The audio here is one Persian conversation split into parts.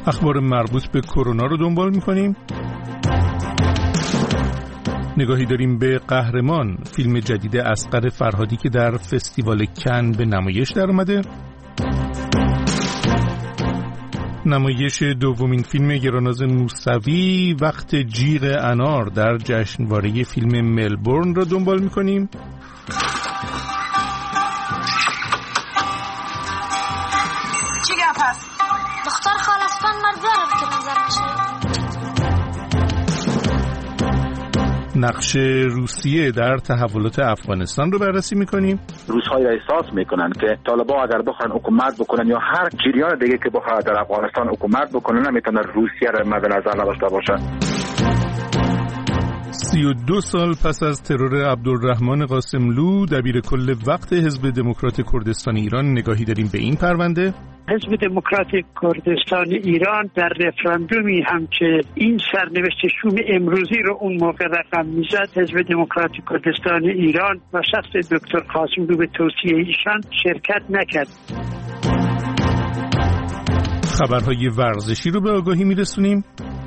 اخبار مربوط به کرونا رو دنبال می‌کنیم. نگاهی داریم به قهرمان، فیلم جدید اصغر فرهادی که در فستیوال کن به نمایش در اومده. نمایش دومین فیلم گراناز موسوی وقت جیغ انار در جشنواره فیلم ملبورن را دنبال می‌کنیم. چی گپ هست؟ دختر خالصبان مردارم که نظر میشه. نقش روسیه در تحولات افغانستان رو بررسی میکنیم. روس‌های احساس میکنن که طالبان اگر بخوان حکومت بکنن یا هر جریان دیگه که بخواد در افغانستان حکومت بکنه نمیتونه روسیه رو مد نظر نداشته باشه. 32 سال پس از ترور عبدالرحمن قاسملو، دبیر کل وقت حزب دموکرات کردستان ایران، نگاهی داریم به این پرونده. حزب دموکرات کردستان ایران در رفراندومی هم که این سرنوشت شوم امروزی رو اون موقع رقم میزد، حزب دموکرات کردستان ایران و شخص دکتر قاسملو به توصیه ایشان شرکت نکرد. خبرهای ورزشی رو به آگاهی میرسونیم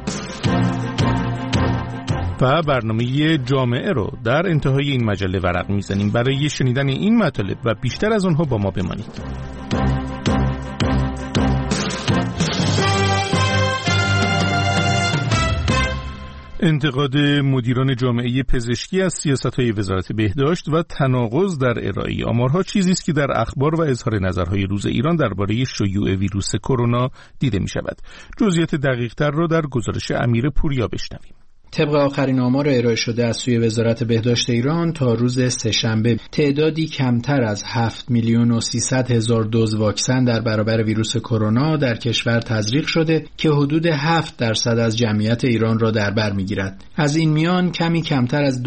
و برنامه جامعه رو در انتهای این مجله ورق میزنیم. برای شنیدن این مطالب و بیشتر از اونها با ما بمانید. انتقاد مدیران جامعه پزشکی از سیاست‌های وزارت بهداشت و تناقض در ارائه آمارها چیزی است که در اخبار و اظهار نظرهای روز ایران درباره شیوع ویروس کرونا دیده می‌شود. جزئیات دقیق‌تر را در گزارش امیر پوریا بشنویم. طبق آخرین آمار ارائه شده از سوی وزارت بهداشت ایران، تا روز سه‌شنبه تعدادی کمتر از 7,300,000 دوز واکسن در برابر ویروس کرونا در کشور تزریق شده که حدود 7% از جمعیت ایران را در بر می‌گیرد. از این میان کمی کمتر از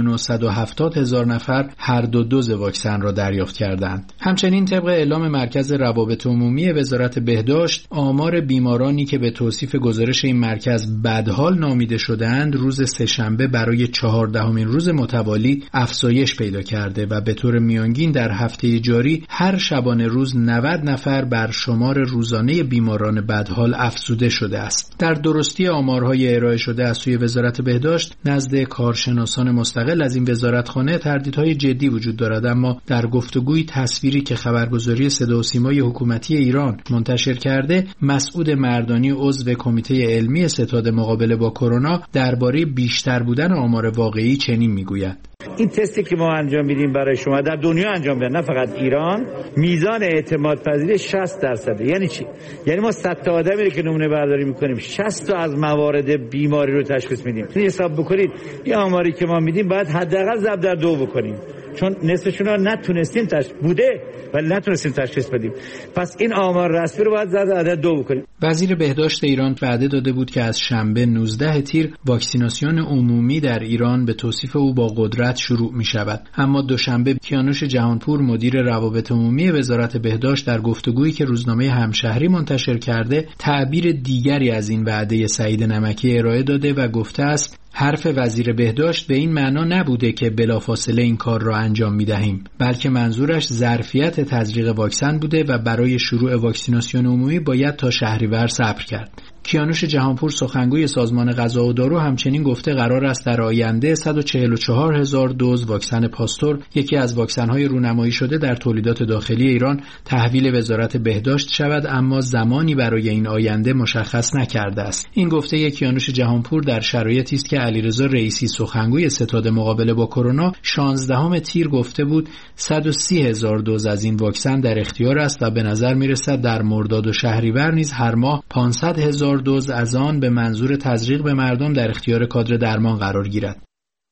2,170,000 نفر هر دو دوز واکسن را دریافت کردند. همچنین طبق اعلام مرکز روابط عمومی وزارت بهداشت، آمار بیمارانی که به توصیف گزارش این مرکز بدحال نامیده شده‌اند روز سه‌شنبه برای 14مین روز متوالی افزایش پیدا کرده و به طور میانگین در هفته جاری هر شبانه روز 90 نفر بر شمار روزانه بیماران بدحال افزوده شده است. در درستی آمارهای ارائه شده از سوی وزارت بهداشت نزد کارشناسان مستقل از این وزارتخانه تردیدهای جدی وجود دارد، اما در گفتگوی تصویری که خبرگزاری صدا و سیمای حکومتی ایران منتشر کرده، مسعود مردانی عضو کمیته علمی ستاد مقابله با کرونا درباره بیشتر بودن آمار واقعی چنین میگوید: این تستی که ما انجام میدیم برای شما در دنیا انجام میدن، نه فقط ایران، میزان اعتماد پذیری 60%. یعنی چی؟ یعنی ما 100 تا آدمی رو که نمونه برداری میکنیم 60 تا از موارد بیماری رو تشخیص میدیم. حساب بکنید این آماری که ما میدیم باید حداقل ضرب در 2 بکنیم، چون نصفشون رو نتونستیم بوده ولی نتونستیم تشخیص بدیم. پس این آمار رسمی رو باید ضرب در عدد 2 بکنیم. وزیر بهداشت ایران وعده داده بود که از شنبه 19 تیر واکسیناسیون عمومی در ایران به توصیف او با قدرت شروع می شود. اما دوشنبه کیانوش جهانپور مدیر روابط عمومی وزارت بهداشت در گفتگویی که روزنامه همشهری منتشر کرده تعبیر دیگری از این وعده سعید نمکی ارائه داده و گفته است: حرف وزیر بهداشت به این معنا نبوده که بلافاصله این کار را انجام می دهیم، بلکه منظورش ظرفیت تزریق واکسن بوده و برای شروع واکسیناسیون عمومی باید تا شهریور صبر کرد. کیانوش جهانپور سخنگوی سازمان غذا و دارو همچنین گفته قرار است در آینده 144,000 دوز واکسن پاستور، یکی از واکسن‌های رونمایی شده در تولیدات داخلی ایران، تحویل وزارت بهداشت شود، اما زمانی برای این آینده مشخص نکرده است. این گفته کیانوش جهانپور در شرایطی است که علیرضا رئیسی سخنگوی ستاد مقابله با کرونا 16 تیر گفته بود 130,000 دوز از این واکسن در اختیار است و به نظر می‌رسد در مرداد و شهریور نیز هر ماه 500,000 دوز از آن به منظور تزریق به مردم در اختیار کادر درمان قرار گیرد.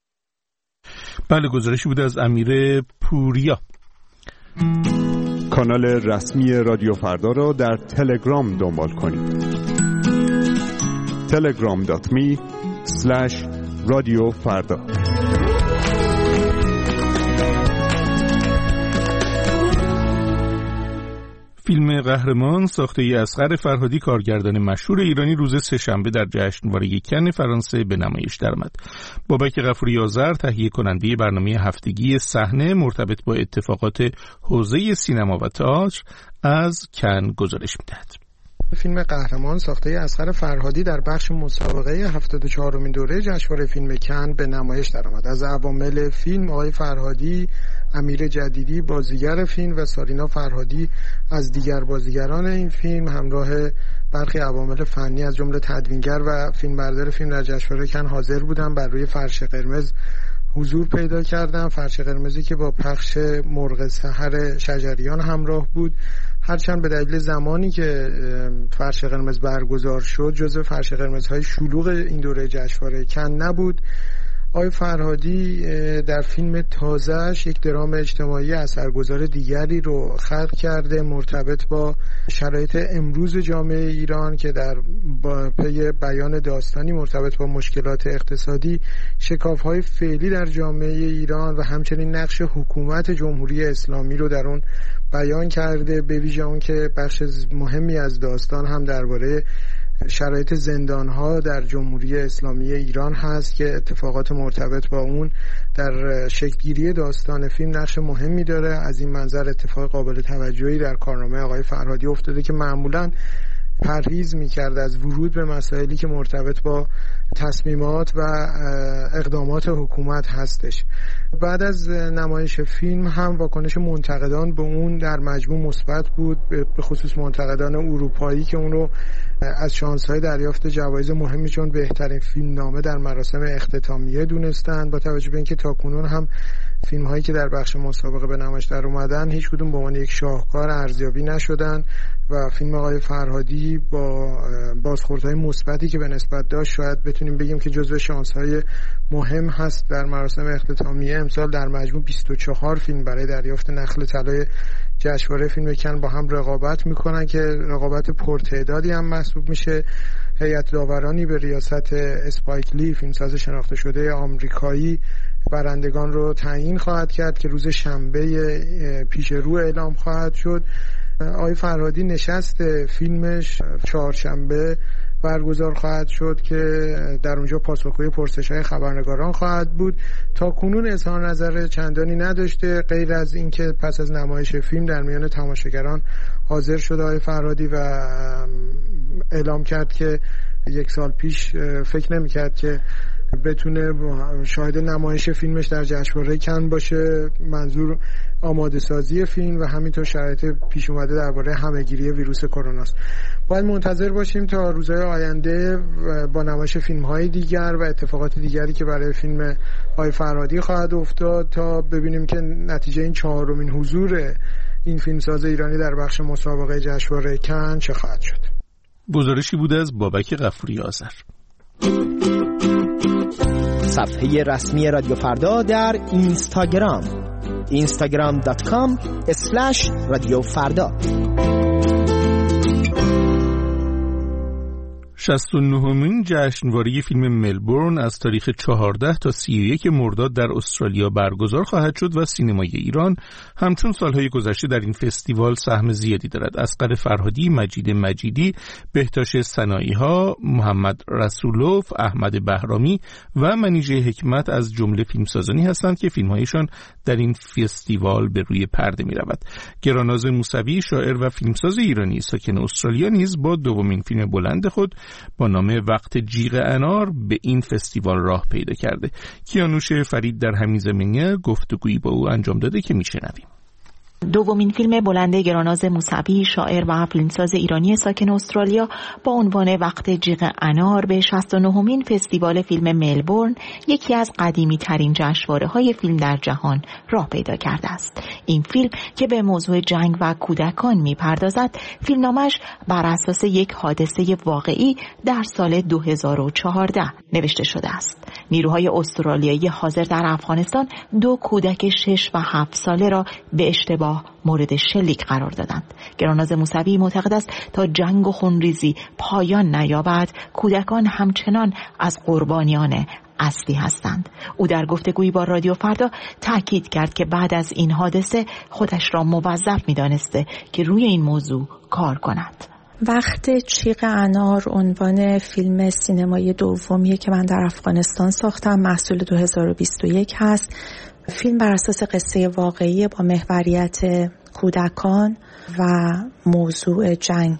بله، گزارشی بود از امیر پوریا. کانال رسمی رادیو فردا را در تلگرام دنبال کنید. telegram.me/رادیوفردا. فیلم قهرمان ساخته اصغر فرهادی، کارگردان مشهور ایرانی، روز سه‌شنبه در جشنواره کن فرانسه به نمایش درآمد. بابک غفوری آذر تهیه کننده برنامه هفتگی صحنه مرتبط با اتفاقات حوزه سینما و تئاتر از کن گزارش می‌دهد. فیلم قهرمان ساخته اصغر فرهادی در بخش مسابقه 74مین دوره جشنواره فیلم کن به نمایش درآمد. از عوامل فیلم آقای فرهادی، امیر جدیدی بازیگر فیلم و سارینا فرهادی از دیگر بازیگران این فیلم همراه برخی عوامل فنی از جمله تدوینگر و فیلمبردار فیلم در جشنواره کن حاضر بودن. بر روی فرش قرمز حضور پیدا کردن، فرش قرمزی که با پخش مرغ سحر شجریان همراه بود. هرچند به دلیل زمانی که فرش قرمز برگزار شد جزو فرش قرمزهای شلوغ این دوره جشنواره کن نبود. آقای فرهادی در فیلم تازه‌اش یک درام اجتماعی اثرگذار دیگری رو خلق کرده مرتبط با شرایط امروز جامعه ایران که در پی بیان داستانی مرتبط با مشکلات اقتصادی، شکاف‌های فعلی در جامعه ایران و همچنین نقش حکومت جمهوری اسلامی رو در اون بیان کرده. به ویژه اون که بخش مهمی از داستان هم درباره شرایط زندان‌ها در جمهوری اسلامی ایران هست که اتفاقات مرتبط با اون در شکل‌گیری داستان فیلم نقش مهمی داره. از این منظر اتفاق قابل توجهی در کارنامه آقای فرهادی افتاده که معمولاً پرهیز می‌کرد از ورود به مسائلی که مرتبط با تصمیمات و اقدامات حکومت هستش. بعد از نمایش فیلم هم واکنش منتقدان به اون در مجموع مثبت بود، به خصوص منتقدان اروپایی که اون رو از شانس‌های دریافت جوایز مهمی چون بهترین فیلم نامه در مراسم اختتامیه دونستن. با توجه به اینکه تاکنون هم فیلم‌هایی که در بخش مسابقه به نمایش در اومدن هیچ کدوم به عنوان یک شاهکار ارزیابی نشدن و فیلم آقای فرهادی با بازخوردهای مثبتی که به نسبت داشت شاید بتونیم بگیم که جزو شانس‌های مهم هست در مراسم اختتامیه. امسال در مجموع 24 فیلم برای دریافت نخل طلای جشنواره فیلم کن با هم رقابت میکنن که رقابت پرتعدادی هم محسوب میشه. هیئت داورانی به ریاست اسپایک لی، فیلمساز شناخته شده آمریکایی، برندگان رو تعیین خواهد کرد که روز شنبه پیش رو اعلام خواهد شد. آقای فرهادی نشست فیلمش چهارشنبه برگزار خواهد شد که در اونجا پاسخگوی پرسش‌های خبرنگاران خواهد بود. تا کنون اظهار نظر چندانی نداشته غیر از اینکه پس از نمایش فیلم در میان تماشاگران حاضر شد آقای فرهادی و اعلام کرد که یک سال پیش فکر نمی‌کرد که بتونه شاهد نمایش فیلمش در جشنواره کن باشه. منظور آماده سازی فیلم و همینطور شرایط پیش اومده درباره همه‌گیری ویروس کرونا است. باید منتظر باشیم تا روزهای آینده با نمایش فیلم‌های دیگر و اتفاقات دیگری که برای فیلم آقای فرهادی خواهد افتاد تا ببینیم که نتیجه این 4مین حضور این فیلمساز ایرانی در بخش مسابقه جشنواره کن چه خواهد شد. گزارشی بود از بابک غفوری آذر. صفحه رسمی رادیو فردا در اینستاگرام instagram.com/رادیو فردا. 69مین جشنواره فیلم ملبورن از تاریخ 14 تا 31 مرداد در استرالیا برگزار خواهد شد و سینمای ایران همچون سالهای گذشته در این فستیوال سهم زیادی دارد. اصغر فرهادی، مجید مجیدی، بهتاش سنایی‌ها، محمد رسولوف، احمد بهرامی و منیژه حکمت از جمله فیلمسازانی هستند که فیلم‌هایشان در این فستیوال به روی پرده می‌رود. گراناز موسوی، شاعر و فیلمساز ایرانی ساکن استرالیا نیز با دومین فیلم بلند خود با نام وقت جیغ انار به این فستیوال راه پیدا کرده. کیانوش فرید در همین زمینه گفتگویی با او انجام داده که میشنویم. دومین فیلم بلند گراناز موسوی، شاعر و فیلمساز ایرانی ساکن استرالیا با عنوان وقت جیغ انار به 69مین فستیوال فیلم ملبورن، یکی از قدیمی ترین جشنواره‌های فیلم در جهان، راه پیدا کرده است. این فیلم که به موضوع جنگ و کودکان می‌پردازد، فیلمنامه‌اش بر اساس یک حادثه واقعی در سال 2014 نوشته شده است. نیروهای استرالیایی حاضر در افغانستان 2 کودک 6 و 7 ساله را به اشتباه مورد شلیک قرار دادند. گراناز موسوی معتقد است تا جنگ و خونریزی پایان نیابد، کودکان همچنان از قربانیان اصلی هستند. او در گفتگویی با رادیو فردا تاکید کرد که بعد از این حادثه خودش را موظف می‌دانسته که روی این موضوع کار کند. وقت جیغ انار عنوان فیلم سینمایی دومیه که من در افغانستان ساختم، محصول 2021 هست. فیلم بر اساس قصه واقعی با محوریت کودکان و موضوع جنگ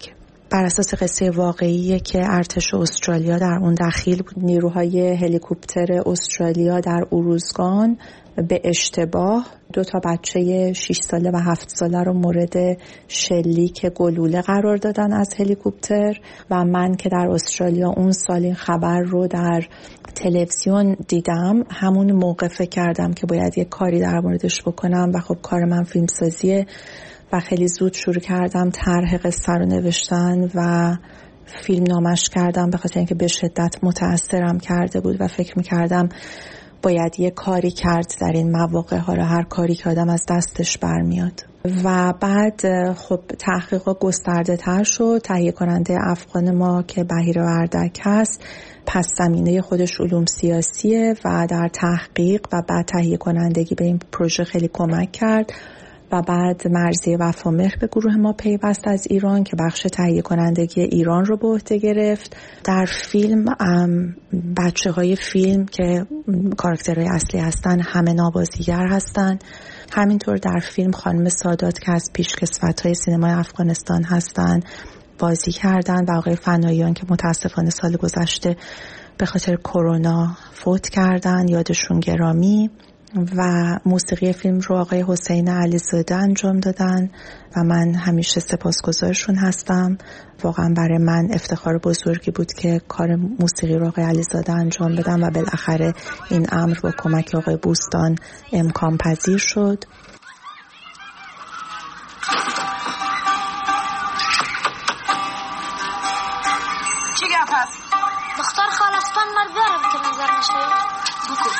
بر اساس قصه واقعیه که ارتش استرالیا در اون دخیل بود. نیروهای هلیکوپتر استرالیا در اروزگان به اشتباه 2 بچه 6 ساله و 7 ساله رو مورد شلیک گلوله قرار دادن از هلیکوپتر و من که در استرالیا اون سال این خبر رو در تلویزیون دیدم، همون موقع فکر کردم که باید یه کاری در موردش بکنم و خب کار من فیلمسازیه و خیلی زود شروع کردم طرح قصه رو نوشتن و فیلم نامش کردم، به خاطر اینکه به شدت متأثرم کرده بود و فکر می‌کردم باید یه کاری کرد در این مواقع، حالا هر کاری که آدم از دستش برمیاد. و بعد خب تحقیقات گسترده تر شد. تهیه کننده افغان ما که بهیر وردک هست پس زمینه خودش علوم سیاسیه و در تحقیق و بعد تهیه کنندگی به این پروژه خیلی کمک کرد و بعد مرضیه وفامهر به گروه ما پیوست از ایران که بخش تهیه کنندگی ایران رو به عهده گرفت. در فیلم بچه‌های فیلم که کاراکترهای اصلی هستن همه نابازیگر هستن. همینطور در فیلم خانم سادات که از پیشکسوت‌های سینمای افغانستان هستن بازی کردن و آقای فناییان که متاسفانه سال گذشته به خاطر کرونا فوت کردن، یادشون گرامی. و موسیقی فیلم رو آقای حسین علیزاده انجام دادن و من همیشه سپاسگزارشون هستم. واقعا برای من افتخار بزرگی بود که کار موسیقی رو آقای علیزاده انجام بدم و بالاخره این امر با کمک آقای بوستان امکان پذیر شد. چی گپ هست؟ دختر خالستان مرد دارم که نظر نشوی بکن.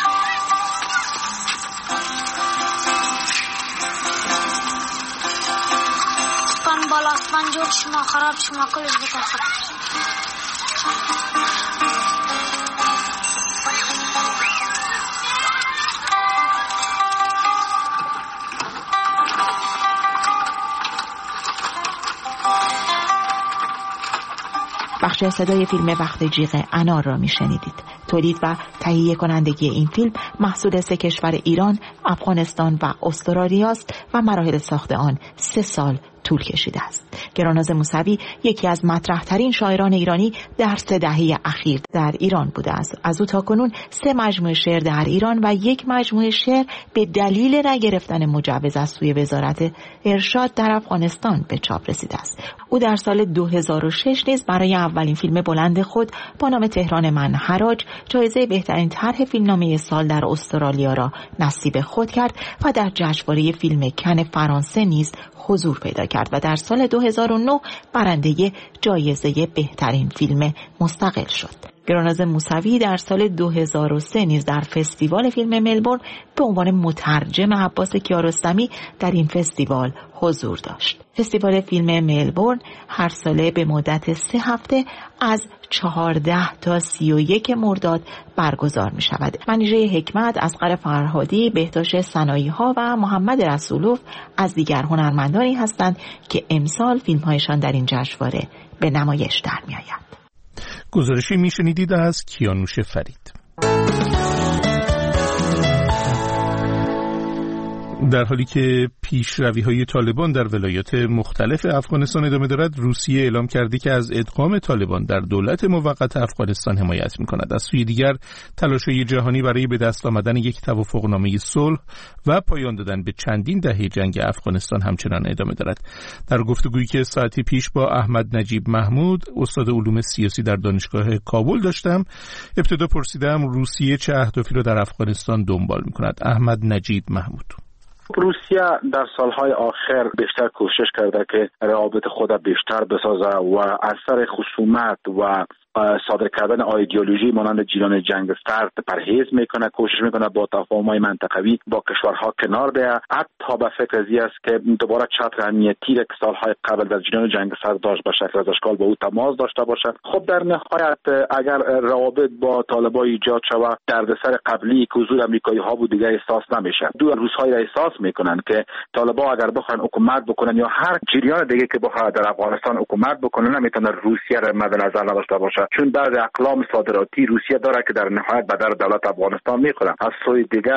بالا اسمان جوړ شما خراب شما کلش بکن خطر. بخش صدای فیلم وقت جیغ انار را میشنیدید. تولید و تهیه کنندگی این فیلم محصول 3 کشور ایران، افغانستان و استرالیا است و مراحل ساخت آن 3 سال طول کشیده است. گراناز موسوی یکی از مطرح‌ترین شاعران ایرانی در 3 دهه اخیر در ایران بوده است. از او تاکنون 3 مجموعه شعر در ایران و 1 مجموعه شعر به دلیل نگرفتن مجوز از سوی وزارت ارشاد در افغانستان به چاپ رسیده است. او در سال 2006 نیز برای اولین فیلم بلند خود با نام تهران من حراج جایزه بهترین طرح فیلمنامه سال در استرالیا را نصیب خود کرد و در جشنواره فیلم کن فرانسه نیز حضور پیدا کرد و در سال 2009 برنده جایزه بهترین فیلم مستقل شد. گراناز موسوی در سال 2003 نیز در فستیوال فیلم ملبورن به عنوان مترجم عباس کیارستمی در این فستیوال حضور داشت. فستیوال فیلم ملبورن هر ساله به مدت 3 هفته از 14 تا 31 مرداد برگزار می شود. منیژه حکمت، اصغر فرهادی، بهداشت سنایی‌ها و محمد رسولوف از دیگر هنرمندانی هستند که امسال فیلم‌هایشان در این جشنواره به نمایش در می آید. گزارشی میشنیدید از کیانوش فرید. در حالی که پیشروی‌های طالبان در ولایات مختلف افغانستان ادامه دارد، روسیه اعلام کرده که از ادغام طالبان در دولت موقت افغانستان حمایت می‌کند. از سوی دیگر تلاش‌های جهانی برای به دست آمدن یک توافقنامه صلح و پایان دادن به چندین دهه جنگ افغانستان همچنان ادامه دارد. در گفتگویی که ساعتی پیش با احمد نجیب محمود، استاد علوم سیاسی در دانشگاه کابل داشتم، ابتدا پرسیدم روسیه چه اهدافی را در افغانستان دنبال می‌کند. احمد نجیب محمود: روسیه در سالهای آخر بیشتر کوشش کرده که روابط خود بیشتر بسازه و از سر خصومت و صادر کردن ایدئولوژی مانند جریان جنگ سرد پرهیز میکنه، کوشش میکنه با تفاهم‌های منطقوی با کشورها کنار بیاید. حتی به فکر ازی است که دوباره چتر امنیتی که سالهای قبل در جریان جنگ سرد داشت به شکل از اشکال با او تماس داشته باشد. خب در نهایت اگر روابط با طالبان ایجاد شود، دردسر قبلی که حضور امریکایی ها بود دیگه احساس نمیشه. دو روزهای احساس میکنن که طالبان اگر بخوان حکومت بکنن یا هر جریان دیگه که بخواد در افغانستان حکومت بکنه، نمیتونه روسیه را مد نظر نداشته باشه، چون بعض اقلام صادراتی روسیه داره که در نهایت به در دولت افغانستان میخورن. از سوی دیگه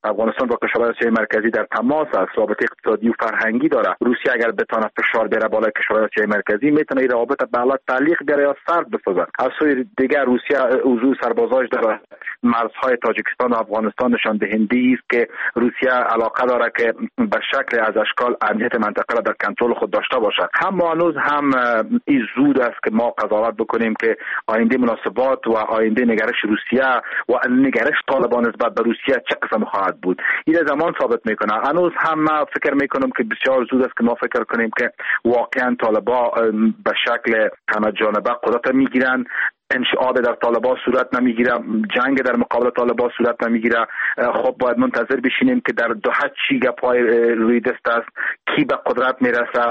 افغانستان با کشورهای آسیای مرکزی در تماس است، رابطه اقتصادی و فرهنگی داره. روسیه اگر بتونه فشار بیاره بالای کشورهای آسیای مرکزی میتونه این روابط بالا تعلیق بیاره یا سرد بسازه. از سوی دیگر روسیه حضور سربازاش در مرزهای تاجیکستان و افغانستان نشان دهنده است که روسیه علاقه داره که به شکل از اشکال امنیت منطقه را در کنترل خود داشته باشه. هم هنوز هم این زود است که ما قضاوت بکنیم که آینده مناسبات و آینده نگرش روسیه و نگرش طالبان نسبت به روسیه چه قسم خواهد بود. این زمان ثابت میکنه. هنوز هم ما فکر میکنم که بسیار زود است که ما فکر کنیم که واقعا طالبان به شکل همه جانبه قدرت میگیرن. انشعاب در طالبان صورت نمیگیره، جنگ در مقابل طالبان صورت نمیگیره. خب باید منتظر بشینیم که در دو حد چی گپ‌های روی دست است، کی به قدرت میرسه،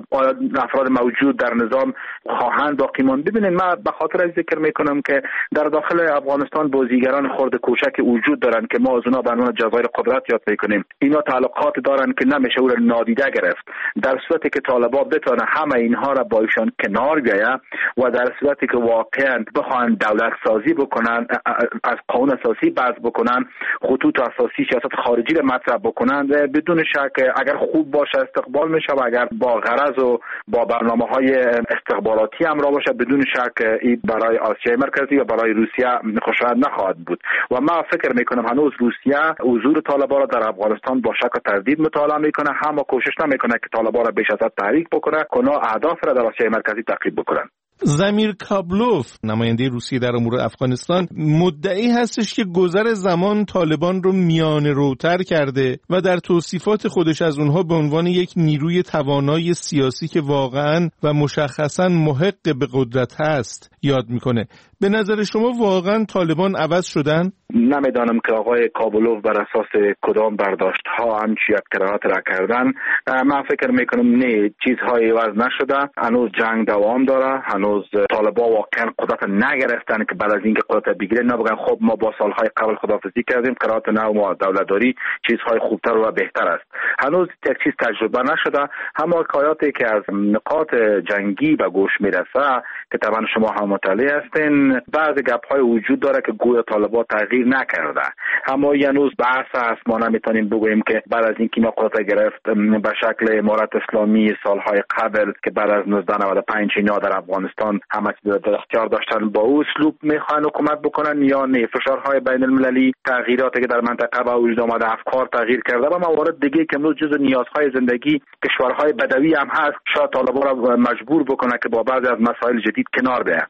افراد موجود در نظام خواهند باقی ماند. ببینید من به خاطر ذکر میکنم که در داخل افغانستان بازیگران خرد کوچک وجود دارن که ما از اونها به عنوان جزایر قدرت یاد میکنیم. اینا تعلقات دارن که نمیشه او را نادیده گرفت. در صورتی که طالبان بتونه همه اینها را با ایشان کنار بیاید و در صورتی که واقعا بخوان دولت سازی بکنن، از قانون اساسی بحث بکنن، خطوط اساسی سیاست خارجی را مطرح بکنن، بدون شک اگر خوب باشه استقبال میشه و اگر با غرض و با برنامه‌های استخباراتی همراه باشه بدون شک این برای آسیای مرکزی و برای روسیه خوشایند نخواهد بود. و ما فکر میکنم هنوز روسیه حضور طالبان را در افغانستان با شک و تردید مطالعه میکنه، اما کوشش نمیکنه که طالبان را بیش از حد تحریک بکنه، کنا اهداف را در آسیای مرکزی تعقیب بکنن. زمیر کابلوف نماینده روسیه در امور افغانستان مدعی هستش که گذر زمان طالبان رو میانه روتر کرده و در توصیفات خودش از اونها به عنوان یک نیروی توانای سیاسی که واقعاً و مشخصاً محق به قدرت هست یاد میکنه. به نظر شما واقعاً طالبان عوض شدن؟ نمیدانم که آقای کابلوف بر اساس کدام برداشت ها همچی یک قرائت را کردن. من فکر میکنم نه، چیزهای عوض نشده. هنوز جنگ دوام داره، هنوز طالبان واقعا قدرت نگرفتن که بعد از اینکه قدرت بگیره نبگن خب ما با سالهای قبل خداحافظی کردیم، قرائت نو ما دولتداری چیزهای خوبتر و بهتر است. هنوز یک چیز تجربه نشده. همه حکایاتی که از نقاط جنگی به گوش میرسه که طبعا شما هم مطلع هستین، بعضی گپ‌های وجود داره که گویا طالبان تغییر نکرده. اما هنوز بحث است، ما نمیتونیم بگوییم که بعد از اینکه ما قدرت گرفت به شکل امارت اسلامی سالهای قبل که بعد از 1995 اینا در افغانستان همه چیز در اختیار داشتن با او اسلوب میخوان حکومت بکنن یا نه. فشارهای بین المللی، تغییراتی که در منطقه به وجود آمده، افکار تغییر کرده و موارد دیگه که امروز جزو نیازهای زندگی کشورهای بدوی هم هست، شاید طالبان را مجبور بکنه که با بعضی از مسائل جدید کنار بیاید.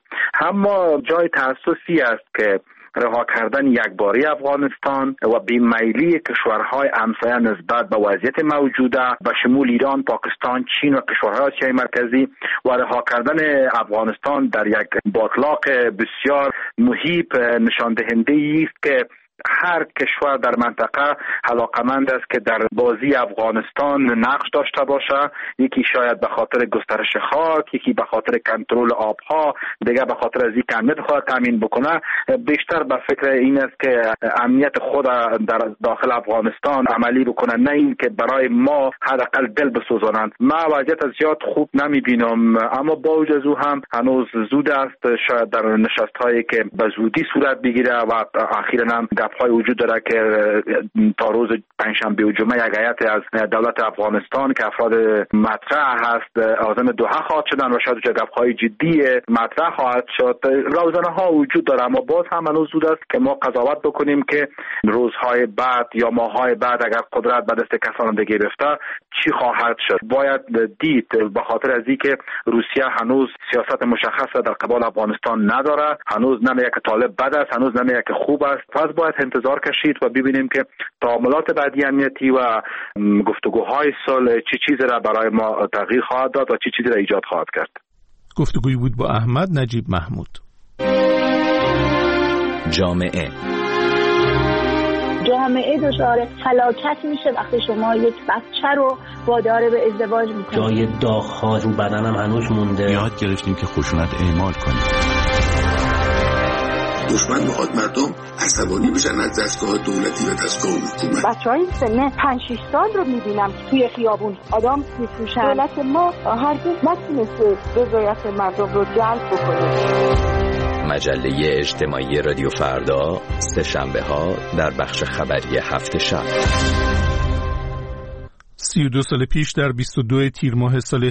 اما جای تأسفی است که رها کردن یکباری افغانستان و بیمیلی کشورهای همسایه نسبت به وضعیت موجوده به شمول ایران، پاکستان، چین و کشورهای آسیای مرکزی و رها کردن افغانستان در یک باطلاق بسیار محیط نشان دهنده است که هر کشور در منطقه علاقمند است که در بازی افغانستان نقش داشته باشه. یکی شاید به خاطر گسترش خاک، یکی به خاطر کنترل آبها، دیگر به خاطر از اینکه امنیت خود تامین بکنه. بیشتر به فکر این است که امنیت خود در داخل افغانستان عملی بکنه، نه این که برای ما حداقل دل بسوزانند. ما وضعیت از زیاد خوب نمیبینم، اما با وجود از او هم هنوز زود است. شاید در نشست‌هایی که به زودی صورت بگیره و اخیراً هم های وجود داره که تا روز پنجشنبه و جمعه یک هیئت از دولت افغانستان که افراد مطرح هست عازم دوحه خواهد شدن و شاید گپ‌های جدی مطرح خواهد شد. روزنه ها وجود داره، اما باز هم هنوز زود است که ما قضاوت بکنیم که روزهای بعد یا ماههای بعد اگر قدرت به دست کسان دیگه گرفته چی خواهد شد. باید دید به خاطر از اینکه روسیه هنوز سیاست مشخص در قبال افغانستان نداره، هنوز نمیگه که طالب بد است، هنوز نمیگه که خوب است. پس باید انتظار کشید و ببینیم که تعاملات بعدی امنیتی و گفتگوهای صلح چه چیزی را برای ما تغییر خواهد داد و چه چیزی را ایجاد خواهد کرد. گفتگویی بود با احمد نجیب محمود. جامعه دچار فلاکت میشه وقتی شما یک بچه رو وادار به ازدواج میکنید. جای داغ‌ها رو بدنم هنوز مونده. یاد گرفتیم که خشونت اعمال کنیم. دشمن میخواد مردم عصبانی بشن از دستگاه دولتی و دستگاه حکومت. بچهای سن 5-6 سال رو میبینم توی خیابون آدم میفروشن. دولت ما هرگز نتونسته رضایت مردم رو جلب بکنه. مجله اجتماعی رادیو فردا، سه‌شنبه ها در بخش خبری هفت شب. 32 سال پیش در 22 تیر ماه سال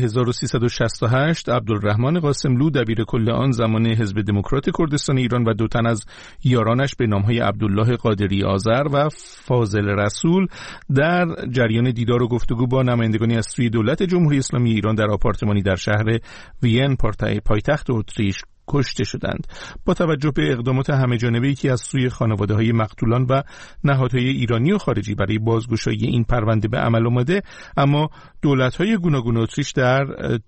1368 عبدالرحمن قاسملو دبیرکل آن زمان حزب دموکرات کردستان ایران و 2 تن از یارانش به نام‌های عبدالله قادری آذر و فاضل رسول در جریان دیدار و گفتگو با نمایندگانی از سوی دولت جمهوری اسلامی ایران در آپارتمانی در شهر وین پایتخت اتریش کشته شدند. با توجه به اقدامات همه‌جانبه‌ای که از سوی خانواده‌های مقتولان و نهادهای ایرانی و خارجی برای بازگشایی این پرونده به عمل آمده، اما دولت‌های گوناگون اتریش در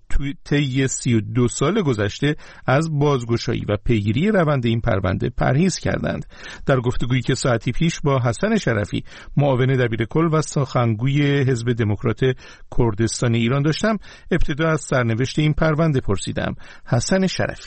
طی 32 سال گذشته از بازگشایی و پیگیری روند این پرونده پرهیز کردند. در گفتگویی که ساعتی پیش با حسن شرفی، معاون دبیرکل و سخنگوی حزب دموکرات کردستان ایران داشتم، ابتدا از سرنوشت این پرونده پرسیدم. حسن شرفی: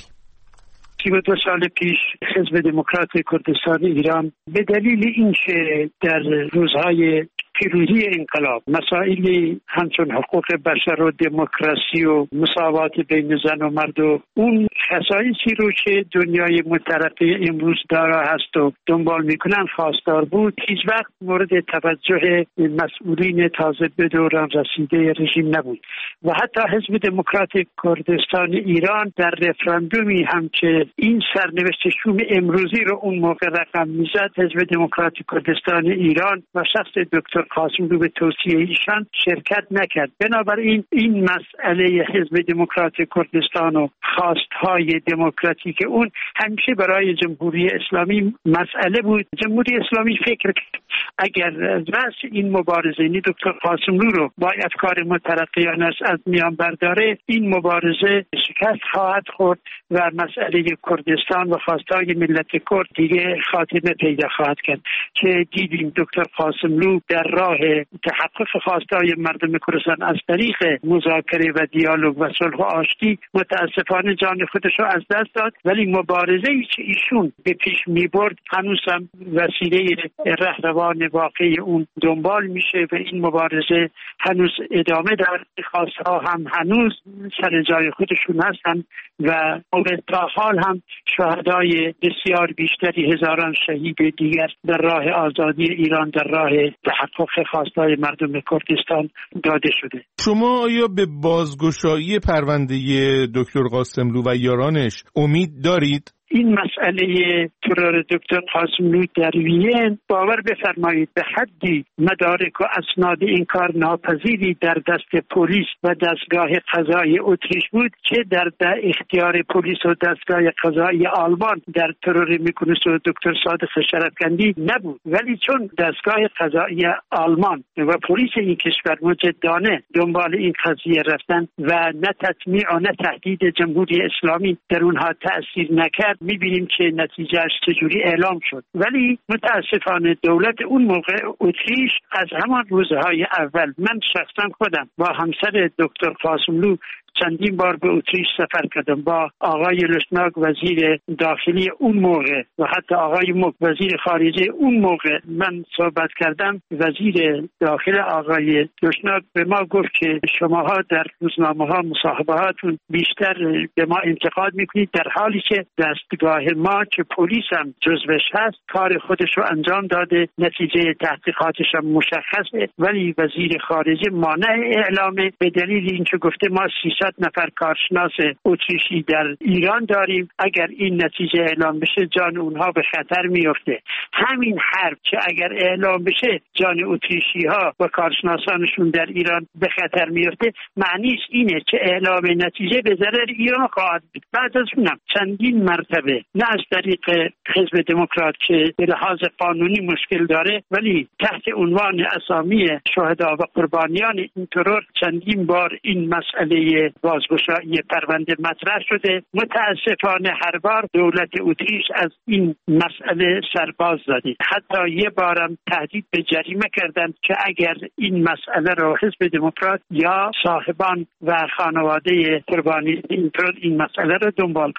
32 سال پیش حزب دموکرات کردستان ایران به دلیل اینکه در روزهای پیروزی انقلاب مسائلی همچون حقوق بشر و دموکراسی و مساوات بین زن و مرد و اون خصایصی رو که دنیای مترقی امروز دارا هست و دنبال میکنن خواستار بود، هیچ وقت مورد توجه مسئولین تازه به دوران رسیده رژیم نبود و حتی حزب دموکرات کردستان ایران در رفراندومی هم که این سرنوشت شوم امروزی رو اون موقع رقم میزد، حزب دموکرات کردستان ایران و شخص دکتر قاسملو به توصیه ایشان شرکت نکرد. بنابراین این مسئله حزب دموکرات کردستان و خواستهای دموکراتیک اون همیشه برای جمهوری اسلامی مسئله بود. جمهوری اسلامی فکر کرد اگر رأس این مبارزه دکتر قاسملو رو با افکار مترقیانش از میان برداره، این مبارزه شکست خواهد خورد و مسئله کردستان و خواستهای ملت کرد دیگه خاتمه پیدا خواهد کرد که دیدیم دکتر قاسملو در راه تحقق خواستهای مردم کردستان از طریق مذاکره و دیالوگ و صلح و آشتی متاسفانه جان خودش رو از دست داد، ولی مبارزه‌ای که ایشون به پیش می‌برد هنوز هم وسیله رهروان واقعی اون دنبال میشه و این مبارزه هنوز ادامه داره. خواستها هم هنوز سر جای خودشون هستن و تا حال هم شهدای بسیار بیشتری، هزاران شهید دیگر در راه آزادی ایران، در راه تحقق خواستهای مردم کردستان داده شده. شما آیا به بازگشایی پرونده دکتر قاسملو و یارانش امید دارید؟ این مسئله ترور دکتر قاسملو در وین باور بفرمایید به حدی مدارک و اسناد انکار ناپذیری در دست پلیس و دستگاه قضایی اتریش بود که در اختیار پلیس و دستگاه قضایی آلمان در ترور میکنوس و دکتر صادق شرفکندی نبود، ولی چون دستگاه قضایی آلمان و پلیس این کشور مجدانه دنبال این قضیه رفتن و نه تطمیع و نه تهدید جمهوری اسلامی در اونها تأثیر نکرد، میبینیم که نتیجهش چجوری اعلام شد. ولی متاسفانه دولت اون موقع اتریش از همان روزهای اول، من شخصا خودم با همسر دکتر قاسملو چندین بار به اتریش سفر کردم، با آقای لشناک وزیر داخلی اون موقع و حتی آقای مک وزیر خارجه اون موقع من صحبت کردم. وزیر داخل آقای لشناک به ما گفت که شماها در روزنامه‌ها مصاحبهاتون بیشتر به ما انتقاد میکنید، در حالی که دستگاه ما که پلیس هم جزوش هست کار خودش رو انجام داده، نتیجه تحقیقاتش هم مشخصه، ولی وزیر خارجه مانع اعلامه به دلیل اینکه گفته ما 300 نفر کارشناس اتریشی در ایران داریم، اگر این نتیجه اعلام بشه جان اونها به خطر میفته. همین حرف که اگر اعلام بشه جان اتریشی ها و کارشناسانشون در ایران به خطر میفته، معنیش اینه که اعلام نتیجه به ضرر ایران خواهد بود. بعد از اونم چندین مرتبه نه از طریق حزب دموکرات که به لحاظ قانونی مشکل داره، ولی تحت عنوان اسامی شهدا و قربانیان این ترور چندین بار این مسئله بازگشایی پرونده مطرح شده. متاسفانه هر بار دولت اتریش از این مسئله سرباز زده. حتی یه بارم تهدید به جریمه کردند که اگر این مسئله را حزب دموکرات یا صاحبان و خانواده قربانی این مسئله را دنبال کنند.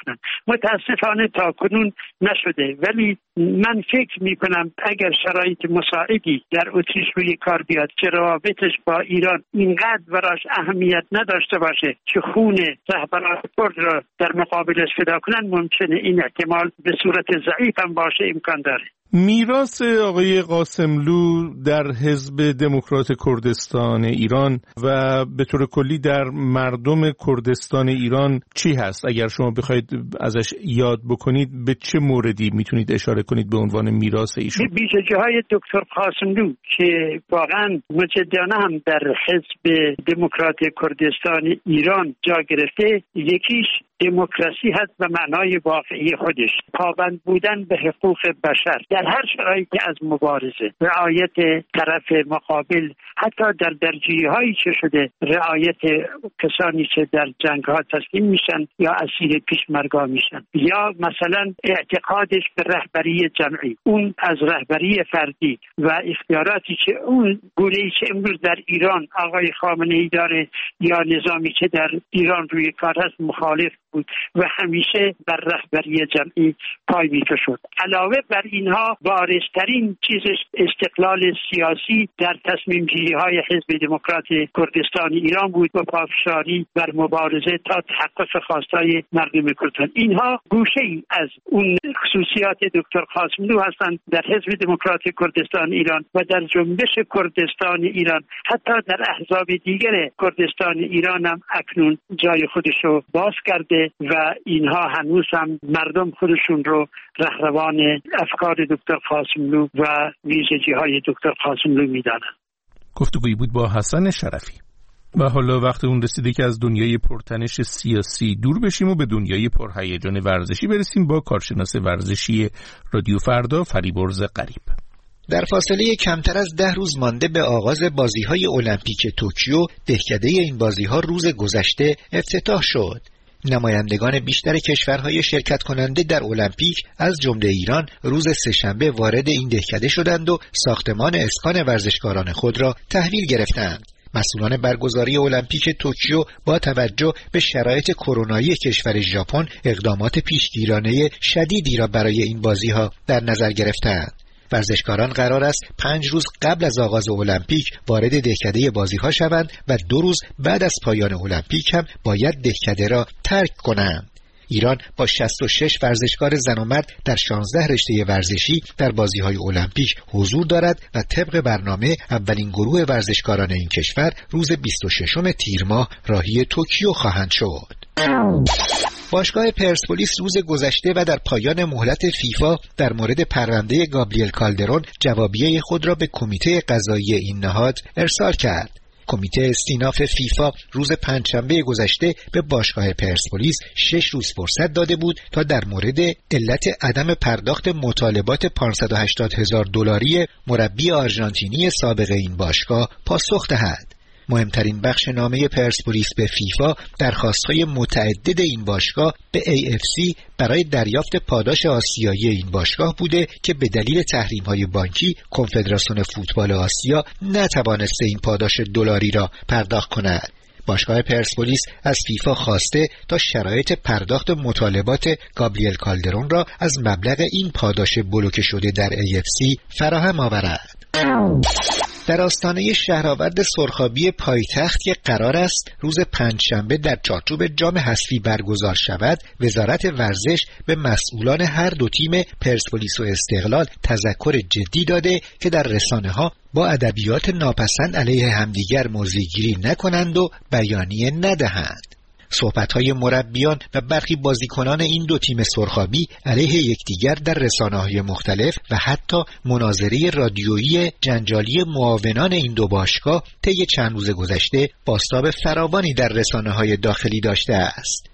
متاسفانه تا کنون نشده، ولی من فکر میکنم اگر شرایط مساعدی در اتریش روی کار بیاد که روابطش با ایران اینقدر براش اهمیت نداشته باشه که خون رهبران کرد را در مقابلش فدا کنن، ممکنه این احتمال به صورت ضعیف هم باشه امکان داره. میراث آقای قاسملو در حزب دموکرات کردستان ایران و به طور کلی در مردم کردستان ایران چی هست؟ اگر شما بخواید ازش یاد بکنید به چه موردی میتونید اشاره کنید به عنوان میراث ایشون؟ ویژگی‌های دکتر قاسملو که واقعا مجدانه هم در حزب دموکرات کردستان ایران جا گرفته، یکیش دموکراسی هست و معنای واقعی خودش، پابند بودن به حقوق بشر در هر شرایطی از مبارزه، رعایت طرف مقابل، حتی در درگیری‌هایی که شده رعایت کسانی که در جنگ‌ها تسلیم میشن یا اسیر پیشمرگا میشن، یا مثلا اعتقادش به رهبری جمعی، اون از رهبری فردی و اختیاراتی که اون گونه‌ای که امروز در ایران آقای خامنه‌ای داره یا نظامی که در ایران روی کار هست مخالف بود و همیشه بر رهبری جمعی پای می‌کشید. علاوه بر اینها بارزترین چیزش استقلال سیاسی در تصمیم گیری‌های حزب دموکرات کردستان ایران بود و پافشاری بر مبارزه تا تحقق خواستای مردم کردستان. اینها گوشه‌ای از اون خصوصیات دکتر قاسملو هستند در حزب دموکرات کردستان ایران و در جنبش کردستان ایران، حتی در احزاب دیگر کردستان ایران هم اکنون جای خودشو باز کرده و اینها هنوز هم مردم خودشون رو رهروان افکار دکتر قاسملو و ویژگی‌های دکتر قاسملو میدانند. گفتگویی بود با حسن شرفی. و حالا وقت اون رسیده که از دنیای پرتنش سیاسی دور بشیم و به دنیای پرهیجان ورزشی برسیم با کارشناس ورزشی رادیو فردا فریبرز غریب. در فاصله کمتر از 10 روز مانده به آغاز بازی‌های المپیک توکیو، دهکده این بازی‌ها روز گذشته افتتاح شد. نمایندگان بیشتر کشورهای شرکت کننده در المپیک از جمله ایران روز سه‌شنبه وارد این دهکده شدند و ساختمان اسکان ورزشکاران خود را تحویل گرفتند. مسئولان برگزاری المپیک توکیو با توجه به شرایط کرونایی کشور ژاپن اقدامات پیشگیرانه شدیدی را برای این بازی‌ها در نظر گرفتند. ورزشکاران قرار است 5 روز قبل از آغاز المپیک وارد دهکده بازی‌ها شوند و 2 روز بعد از پایان المپیک هم باید دهکده را ترک کنند. ایران با 66 ورزشکار زن و مرد در 16 رشته ورزشی در بازی‌های المپیک حضور دارد و طبق برنامه اولین گروه ورزشکاران این کشور روز 26 تیر ماه راهی توکیو خواهند شد. باشگاه پرسپولیس روز گذشته و در پایان مهلت فیفا در مورد پرونده گابریل کالدرون جوابیه خود را به کمیته قضایی این نهاد ارسال کرد. کمیته استیناف فیفا روز پنجشنبه گذشته به باشگاه پرسپولیس 6 روز فرصت داده بود تا در مورد علت عدم پرداخت مطالبات $580,000 مربی آرژانتینی سابق این باشگاه پاسخ دهد. مهمترین بخش نامه پرسپولیس به فیفا درخواست‌های متعدد این باشگاه به AFC برای دریافت پاداش آسیایی این باشگاه بوده که به دلیل تحریم‌های بانکی کنفدراسیون فوتبال آسیا نتوانسته این پاداش دلاری را پرداخت کند. باشگاه پرسپولیس از فیفا خواسته تا شرایط پرداخت مطالبات گابریل کالدرون را از مبلغ این پاداش بلوکه شده در AFC فراهم آورد. در آستانه شهرآورد سرخابی پایتخت که قرار است روز پنجشنبه در چارچوب جام حذفی برگزار شود، وزارت ورزش به مسئولان هر دو تیم پرسپولیس و استقلال تذکر جدی داده که در رسانه‌ها با ادبیات ناپسند علیه همدیگر موضع‌گیری نکنند و بیانیه ندهند. صحبت‌های مربیان و برخی بازیکنان این دو تیم سرخابی علیه یکدیگر در رسانه‌های مختلف و حتی مناظره رادیویی جنجالی معاونان این دو باشگاه طی چند روز گذشته بازتاب فراوانی در رسانه‌های داخلی داشته است.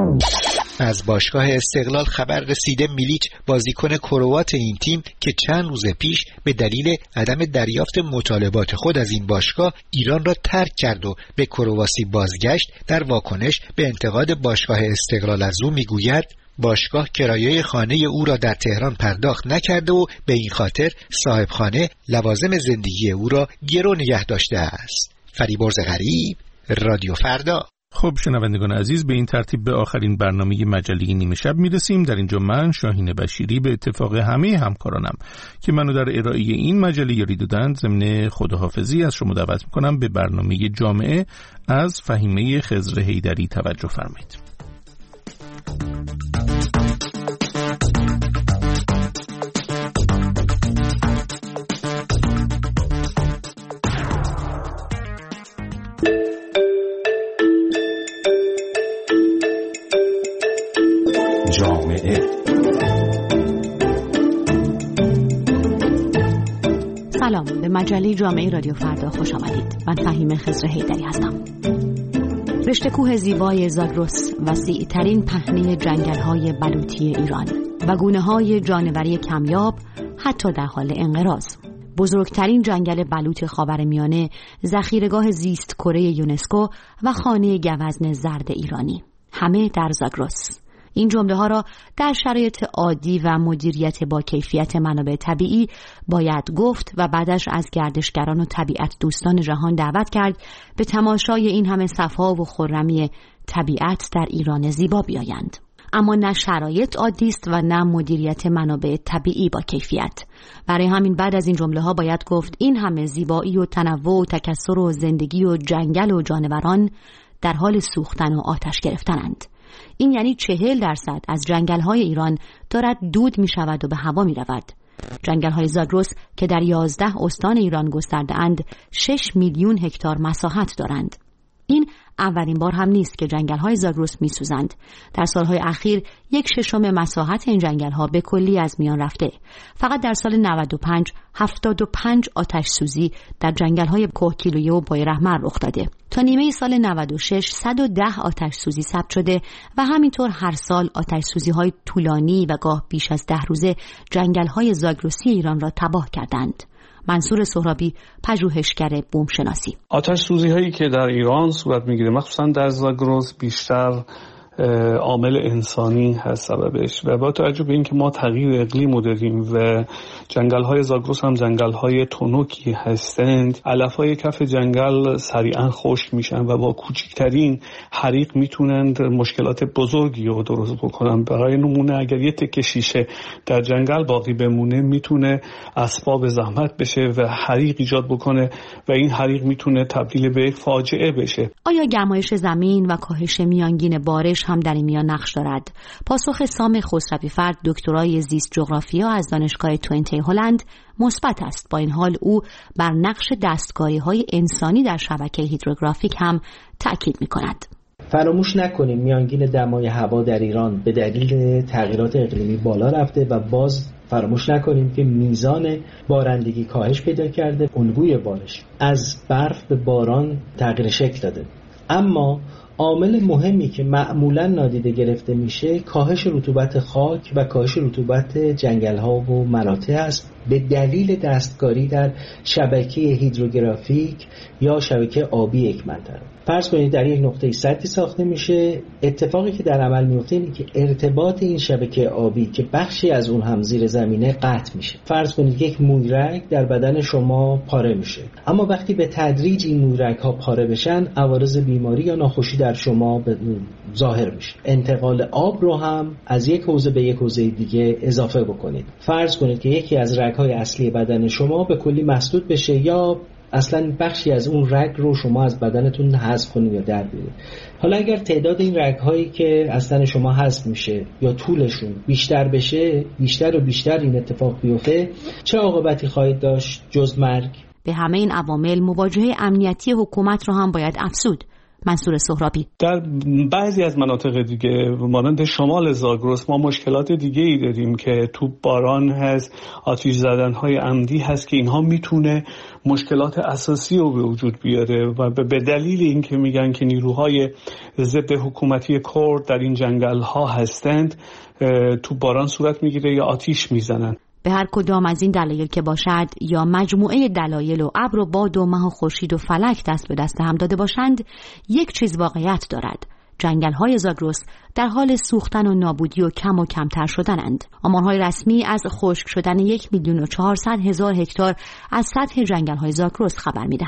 از باشگاه استقلال خبر رسیده میلیچ بازیکن کروات این تیم که چند روز پیش به دلیل عدم دریافت مطالبات خود از این باشگاه ایران را ترک کرد و به کرواسی بازگشت، در واکنش به انتقاد باشگاه استقلال از او میگوید باشگاه کرایه خانه او را در تهران پرداخت نکرده و به این خاطر صاحب خانه لوازم زندگی او را گرو نگه داشته است. فریبرز غریب، رادیو فردا. خب شنوندگان عزیز، به این ترتیب به آخرین برنامه مجله نیمه شب میرسیم. در اینجا من شاهین بشیری به اتفاق همه همکارانم که منو در ارائه این مجله یاری دادند ضمن خداحافظی از شما دعوت میکنم به برنامه جامعه از فهیمه خضر حیدری توجه فرمایید. سلام، به مجله جامعه رادیو فردا خوش آمدید. من فهیمه خضر حیدری هستم. رشته کوه زیبای زاگرس وسیع ترین پهنه جنگل‌های بلوطی ایران و گونه‌های جانوری کمیاب حتی در حال انقراض. بزرگترین جنگل بلوط خاورمیانه، ذخیره‌گاه زیست کره یونسکو و خانه گوزن زرد ایرانی، همه در زاگرس. این جمله ها را در شرایط عادی و مدیریت با کیفیت منابع طبیعی باید گفت و بعدش از گردشگران و طبیعت دوستان جهان دعوت کرد به تماشای این همه صفا و خرمی طبیعت در ایران زیبا بیایند. اما نه شرایط عادی است و نه مدیریت منابع طبیعی با کیفیت. برای همین بعد از این جمله ها باید گفت این همه زیبایی و تنوع و تکثر و زندگی و جنگل و جانوران در حال سوختن و آتش گرفتنند. این یعنی 40% از جنگل‌های ایران دارد دود می‌شود و به هوا می‌رود. جنگل‌های زاگرس که در 11 استان ایران گسترده‌اند 6 میلیون هکتار مساحت دارند. این اولین بار هم نیست که جنگل‌های زاگرس می‌سوزند. در سال‌های اخیر 1/6 مساحت این جنگل‌ها به کلی از میان رفته. فقط در سال 95 75 آتش سوزی در جنگل‌های کوهگیلویه و بایراحمر رخ داده. تا نیمه سال 96 110 آتش سوزی ثبت شده و همینطور هر سال آتش سوزی‌های طولانی و گاه بیش از 10 روزه جنگل‌های زاگرسی ایران را تباه کردند. منصور سهرابی، پژوهشگر بوم شناسی: آتش سوزی هایی که در ایران صورت میگیره مخصوصا در زاگرس بیشتر عامل انسانی هست سببش و با توجه به اینکه ما تغییر اقلیم داریم و جنگل‌های زاگرس هم جنگل‌های تنوکی هستند، علف‌های کف جنگل سریعا خشک میشن و با کوچکترین حریق میتونند مشکلات بزرگی رو درست بکنن. برای نمونه اگر یه تکه شیشه در جنگل باقی بمونه میتونه اسباب زحمت بشه و حریق ایجاد بکنه و این حریق میتونه تبدیل به فاجعه بشه. آیا گرمایش زمین و کاهش میانگین بارش هم در این میان نقش دارد؟ پاسخ سام خسروی فرد، دکترای زیست جغرافیا از دانشگاه توئنته هلند، مثبت است. با این حال او بر نقش دستکاری‌های انسانی در شبکه هیدروگرافیک هم تأکید می‌کند. فراموش نکنیم میانگین دمای هوا در ایران به دلیل تغییرات اقلیمی بالا رفته و باز فراموش نکنیم که میزان بارندگی کاهش پیدا کرده، الگوی بارش از برف به باران تغییر شکل داده. اما عامل مهمی که معمولا نادیده گرفته میشه کاهش رطوبت خاک و کاهش رطوبت جنگل‌ها و ملاطه است به دلیل دستکاری در شبکه هیدروگرافیک یا شبکه آبی یک منطقه. فرض کنید در یک نقطه سدی ساخته میشه، اتفاقی که در عمل میفته اینه که ارتباط این شبکه آبی که بخشی از اون هم زیر زمینه قطع میشه. فرض کنید یک مویرگ در بدن شما پاره میشه، اما وقتی به تدریج این مویرگ ها پاره بشن عوارض بیماری یا ناخوشی در شما ظاهر میشه. انتقال آب رو هم از یک حوزه به یک حوزه دیگه اضافه بکنید. فرض کنید که یکی از رگ‌های اصلی بدن شما به کلی مسدود بشه یا اصلا بخشی از اون رگ رو شما از بدنتون حذف کنید یا در بیارید. حالا اگر تعداد این رگ‌هایی که از تن شما حذف میشه یا طولشون بیشتر بشه، بیشتر و بیشتر این اتفاق بیفته، چه عاقبتی خواهید داشت جز مرگ؟ به همه این عوامل مواجهه امنیتی حکومت رو هم باید افزود. منصور سهرابی: در بعضی از مناطق دیگه مانند شمال زاگرس ما مشکلات دیگه ای داریم که تو باران هست، آتش زدن‌های عمدی هست که اینها میتونه مشکلات اساسی رو به وجود بیاره و به دلیل اینکه میگن که نیروهای ضد حکومتی کرد در این جنگل‌ها هستند تو باران صورت میگیره یا آتش میزنن. به هر کدام از این دلایل که باشد یا مجموعه دلایل و ابر و باد و مه و خورشید و فلک دست به دست هم داده باشند، یک چیز واقعیت دارد: جنگل‌های زاگرس در حال سوختن و نابودی و کم و کمتر شدنند. آمارهای رسمی از خشک شدن 1,400,000 هکتار از سطح جنگل‌های زاگرس خبر می‌دهند.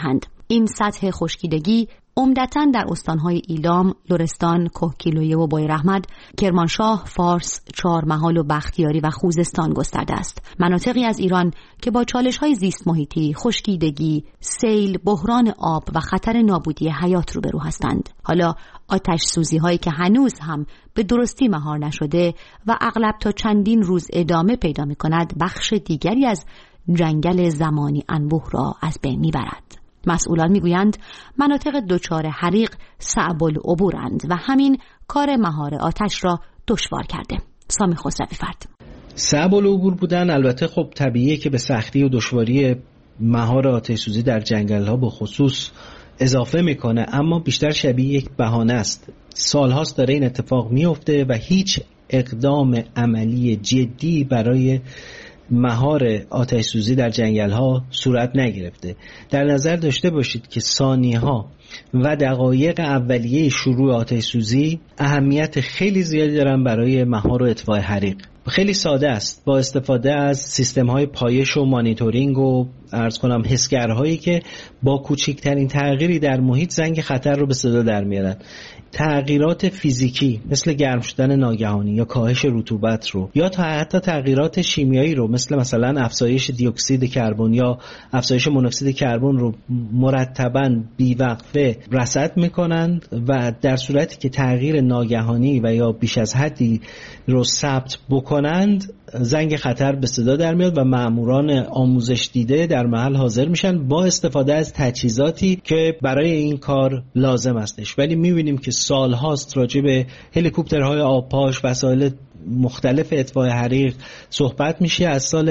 این سطح خشکیدگی عمدتاً در استانهای ایلام، لرستان، کهگیلویه و بویراحمد، کرمانشاه، فارس، چهارمحال و بختیاری و خوزستان گسترده است. مناطقی از ایران که با چالش‌های زیست محیطی، خشکیدگی، سیل، بحران آب و خطر نابودی حیات روبرو هستند. حالا آتش سوزی‌هایی که هنوز هم به درستی مهار نشده و اغلب تا چندین روز ادامه پیدا می‌کند، بخش دیگری از جنگل زمانی انبوه را از بین می‌برد. مسئولان میگویند مناطق دچار حریق صعب العبورند و همین کار مهار آتش را دشوار کرده. سامی خسروی فرد. صعب العبور بودن البته خب طبیعیه که به سختی و دشواری مهار آتش سوزی در جنگل‌ها به خصوص اضافه میکنه، اما بیشتر شبیه یک بهانه است. سالهاست داره این اتفاق میفته و هیچ اقدام عملی جدی برای مهار آتش سوزی در جنگل ها صورت نگرفته. در نظر داشته باشید که ثانیه‌ها و دقایق اولیه شروع آتش سوزی اهمیت خیلی زیادی دارن برای مهار و اطفاء حریق. خیلی ساده است، با استفاده از سیستم های پایش و مانیتورینگ و عرض کنم حسگرهایی که با کوچکترین تغییری در محیط زنگ خطر رو به صدا در میارن. تغییرات فیزیکی مثل گرم شدن ناگهانی یا کاهش رطوبت رو، یا تا حتی تغییرات شیمیایی رو مثلا افزایش دی اکسید کربن یا افزایش مونوکسید کربن رو مرتباً بیوقفه رصد میکنند و در صورتی که تغییر ناگهانی و یا بیش از حدی رو ثبت بکنند زنگ خطر به صدا در میاد و ماموران آموزش دیده در محل حاضر میشن با استفاده از تجهیزاتی که برای این کار لازم هستش. ولی میبینیم که سالهاست راجع به هلیکوپترهای آبپاش، وسایل مختلف اطفاء حریق صحبت میشه. از سال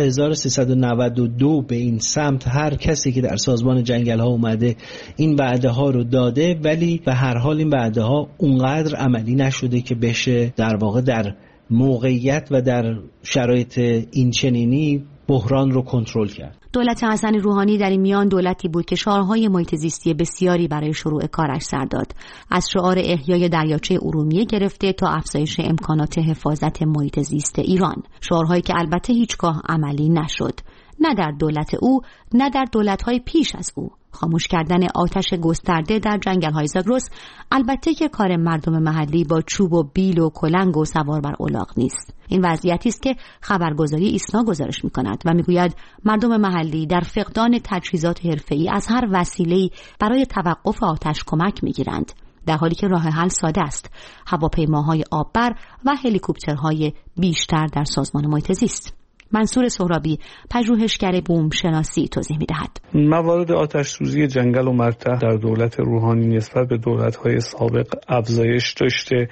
1392 به این سمت هر کسی که در سازمان جنگل ها اومده این وعده ها رو داده، ولی به هر حال این وعده ها اونقدر عملی نشده که بشه در واقع در موقعیت و در شرایط این چنینی بحران رو کنترل کرد. دولت حسن روحانی در این میان دولتی بود که شعارهای محیط زیستی بسیاری برای شروع کارش سر داد. از شعار احیای دریاچه ارومیه گرفته تا افزایش امکانات حفاظت محیط زیست ایران، شعارهایی که البته هیچگاه عملی نشد، نه در دولت او نه در دولت‌های پیش از او. خاموش کردن آتش گسترده در جنگل‌های زاگرس البته که کار مردم محلی با چوب و بیل و کلنگ و سوار بر الاغ نیست. این وضعیتی است که خبرگزاری ایسنا گزارش می‌کند و می‌گوید مردم محلی در فقدان تجهیزات حرفه‌ای از هر وسیله‌ای برای توقف آتش کمک می‌گیرند، در حالی که راه حل ساده است: هواپیماهای آببر و هلیکوپترهای بیشتر در سازمان محیط زیست. منصور سهرابی، پژوهشگر بوم شناسی، توضیح می‌دهد. موارد آتش سوزی جنگل و مرتع در دولت روحانی نسبت به دولت‌های سابق افزایش داشته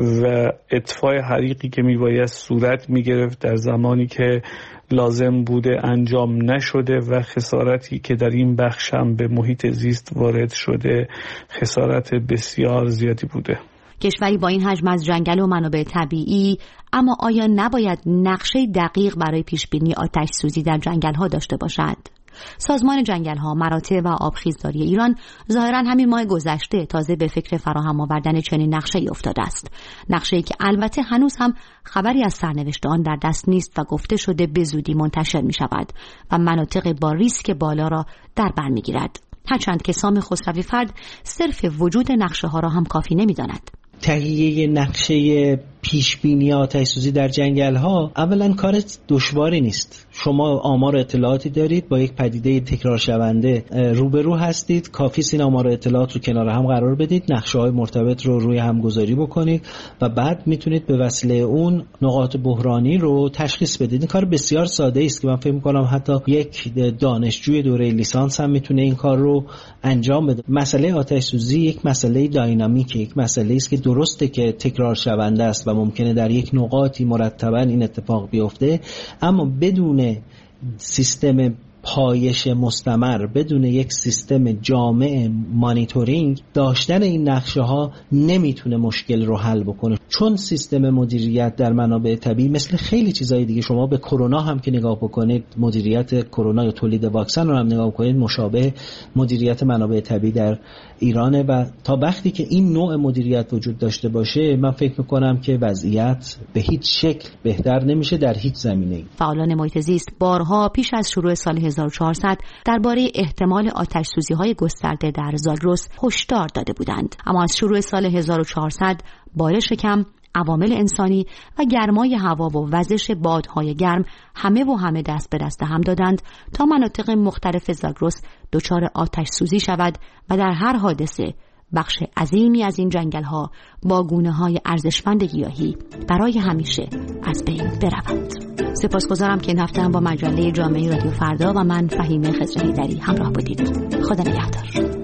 و اطفاء حریقی که میباید صورت میگرفت در زمانی که لازم بوده انجام نشده و خسارتی که در این بخش هم به محیط زیست وارد شده خسارت بسیار زیادی بوده. کشوری با این حجم از جنگل و منابع طبیعی اما آیا نباید نقشه دقیق برای پیشبینی آتش سوزی در جنگل‌ها داشته باشد؟ سازمان جنگل‌ها، مراتع و آبخیزداری ایران ظاهراً همین ماه گذشته تازه به فکر فراهم آوردن چنین نقشه‌ای افتاده است. نقشه‌ای که البته هنوز هم خبری از سرنوشت آن در دست نیست و گفته شده به زودی منتشر می‌شود و مناطق با ریسک بالا را در بر می‌گیرد. هرچند که سامی خسروی فرد صرف وجود نقشه‌ها را هم کافی نمی‌داند. تهیه نقشه پیشبینی آتش سوزی در جنگل ها اولا کار دشواری نیست. شما آمار و اطلاعاتی دارید، با یک پدیده تکرار شونده روبرو هستید، کافی این آمار و اطلاعات رو کنار هم قرار بدید، نقشه های مرتبط رو روی هم گذاری بکنید و بعد میتونید به وسیله اون نقاط بحرانی رو تشخیص بدید. این کار بسیار ساده است که من فکر می‌کنم حتی یک دانشجوی دوره لیسانس هم میتونه این کار رو انجام بده. مسئله آتش سوزی یک مسئله داینامیکه، یک مسئله است که درسته که تکرار شونده است و ممکنه در یک نقاطی مرتباً این اتفاق بیفته، اما بدون سیستم پایش مستمر، بدون یک سیستم جامع مانیتورینگ، داشتن این نقشه ها نمیتونه مشکل رو حل بکنه، چون سیستم مدیریت در منابع طبیعی مثل خیلی چیزای دیگه، شما به کرونا هم که نگاه بکنید، مدیریت کرونا یا تولید واکسن رو هم نگاه بکنید، مشابه مدیریت منابع طبیعی در ایرانه و تا وقتی که این نوع مدیریت وجود داشته باشه من فکر میکنم که وضعیت به هیچ شکل بهتر نمیشه در هیچ زمینه‌ای. فعالان محیط زیست بارها پیش از شروع سال 1400 درباره احتمال آتش‌سوزی‌های گسترده در زاگرس هشدار داده بودند، اما از شروع سال 1400 بارش کم، عوامل انسانی و گرمای هوا و وزش بادهای گرم همه دست به دست هم دادند تا مناطق مختلف زاگرس دچار آتش سوزی شود و در هر حادثه بخش عظیمی از این جنگل‌ها با گونه‌های ارزشمند گیاهی برای همیشه از بین برود. سپاسگزارم که این هفته هم با مجله جامعه رادیو فردا و من فهیمه خضر حیدری همراه بودید. خدا نگهدار.